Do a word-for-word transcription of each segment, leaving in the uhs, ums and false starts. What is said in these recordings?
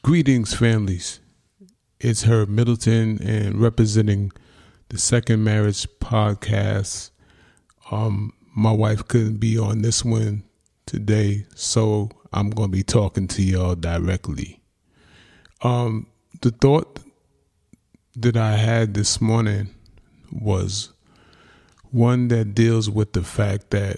Greetings, families. It's Herb Middleton and representing the Second Marriage Podcast. Um, my wife couldn't be on this one today, so I'm going to be talking to y'all directly. Um, the thought that I had this morning was one that deals with the fact that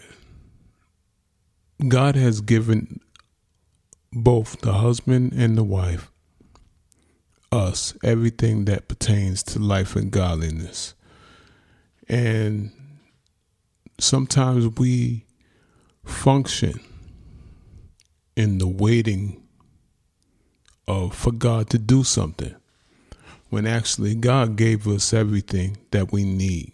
God has given both the husband and the wife, us, everything that pertains to life and godliness. And sometimes we function in the waiting of for God to do something, when actually God gave us everything that we need.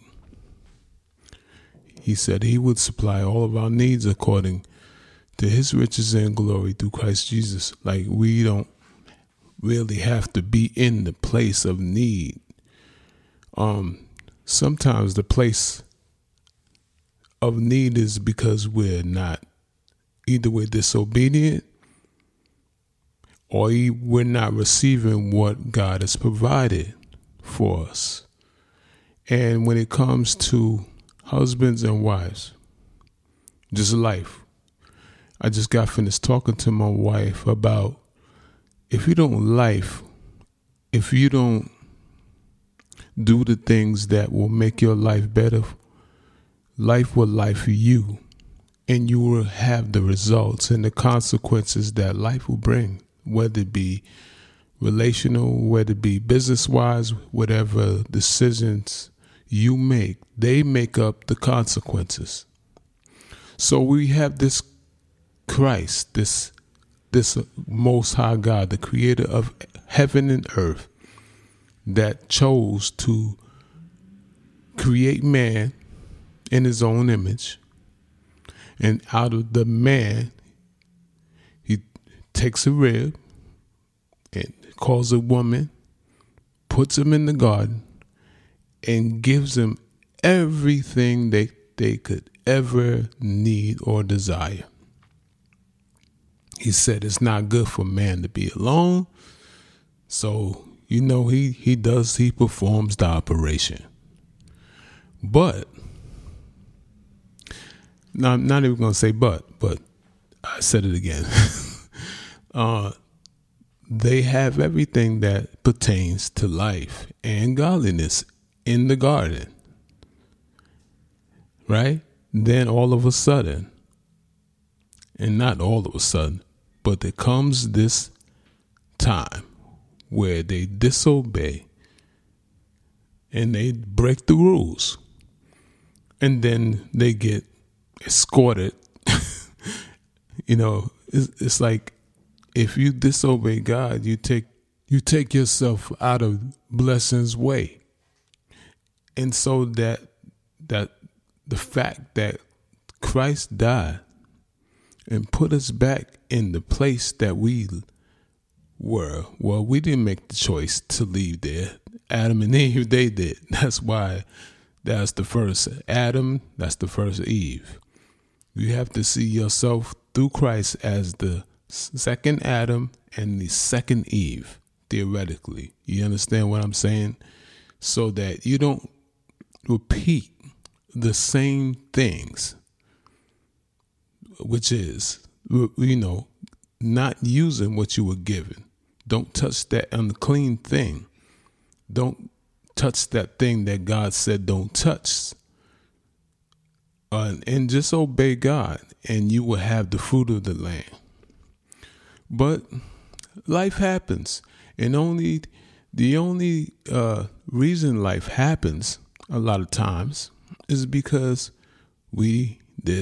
He said he would supply all of our needs according to his riches and glory through Christ Jesus. Like, we don't really have to be in the place of need. Um, sometimes the place of need is because we're not, either we're disobedient or we're not receiving what God has provided for us. And when it comes to husbands and wives, just life, I just got finished talking to my wife about if you don't life, if you don't do the things that will make your life better, life will life you, and you will have the results and the consequences that life will bring, whether it be relational, whether it be business-wise, whatever decisions you make, they make up the consequences. So we have this Christ, this this Most High God, the creator of heaven and earth, that chose to create man in his own image. And out of the man, he takes a rib and calls a woman, puts him in the garden, and gives him everything they, they could ever need or desire. He said it's not good for man to be alone. So, you know, he, he does, he performs the operation. But, now I'm not even going to say but, but I said it again. uh, they have everything that pertains to life and godliness in the garden. Right? Then all of a sudden, and not all of a sudden, but there comes this time where they disobey and they break the rules, and then they get escorted. You know, it's, it's like if you disobey God, you take you take yourself out of blessing's way. And so that that the fact that Christ died and put us back in the place that we were. Well, we didn't make the choice to leave there. Adam and Eve, they did. That's why that's the first Adam, that's the first Eve. You have to see yourself through Christ as the second Adam and the second Eve, theoretically. You understand what I'm saying? So that you don't repeat the same things, which is, you know, not using what you were given. Don't touch that unclean thing. Don't touch that thing that God said don't touch. Uh, and just obey God, and you will have the fruit of the land. But life happens, and only the only uh, reason life happens a lot of times is because we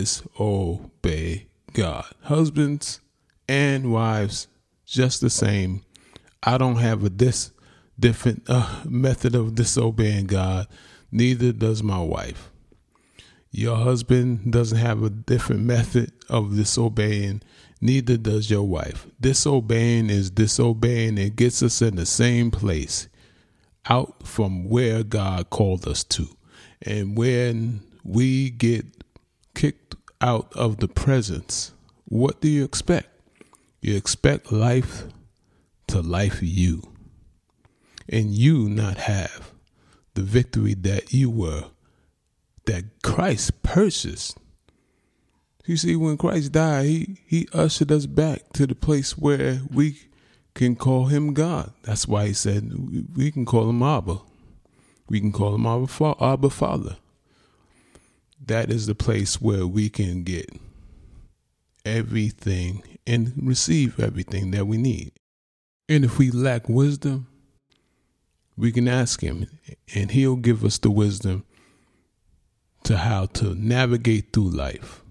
disobey God. Husbands and wives, just the same. I don't have a this different uh, method of disobeying God. Neither does my wife. Your husband doesn't have a different method of disobeying. Neither does your wife. Disobeying is disobeying. It gets us in the same place, out from where God called us to. And when we get kicked out of the presence, what do you expect? You expect life to life you, and you not have the victory that you were, that Christ purchased. You see, when Christ died, he, he ushered us back to the place where we can call him God. That's why he said we can call him Abba. We can call him Abba, Abba Father. That is the place where we can get everything and receive everything that we need. And if we lack wisdom, we can ask him, and he'll give us the wisdom to how to navigate through life.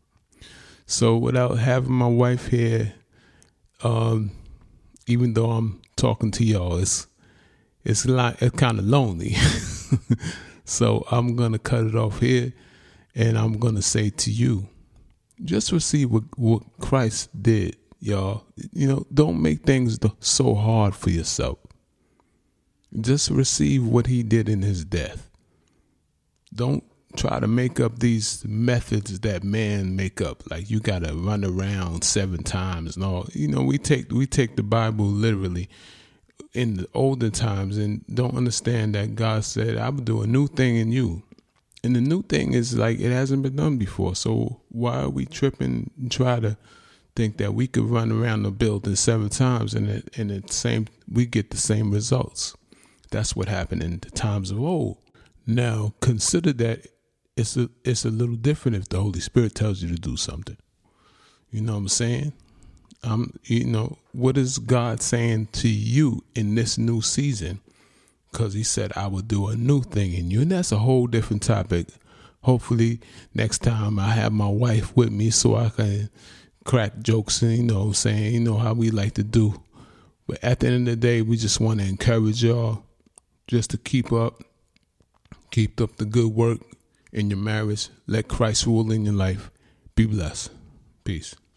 So without having my wife here, um, even though I'm talking to y'all, it's it's like it's kind of lonely. So I'm gonna cut it off here, and I'm gonna say to you, just receive what, what Christ did, y'all. You know, don't make things so hard for yourself. Just receive what he did in his death. Don't try to make up these methods that man make up. Like you got to run around seven times and all. You know, we take we take the Bible literally in the older times and don't understand that God said, I will do a new thing in you. And the new thing is like it hasn't been done before. So why are we tripping and try to think that we could run around the building seven times and it, and the same we get the same results? That's what happened in the times of old. Now consider that it's a it's a little different if the Holy Spirit tells you to do something. You know what I'm saying? Um, you know, what is God saying to you in this new season? Because he said, I will do a new thing in you. And that's a whole different topic. Hopefully next time I have my wife with me so I can crack jokes and, you know what I'm saying, you know how we like to do. But at the end of the day, we just want to encourage y'all just to keep up, keep up the good work in your marriage. Let Christ rule in your life. Be blessed. Peace.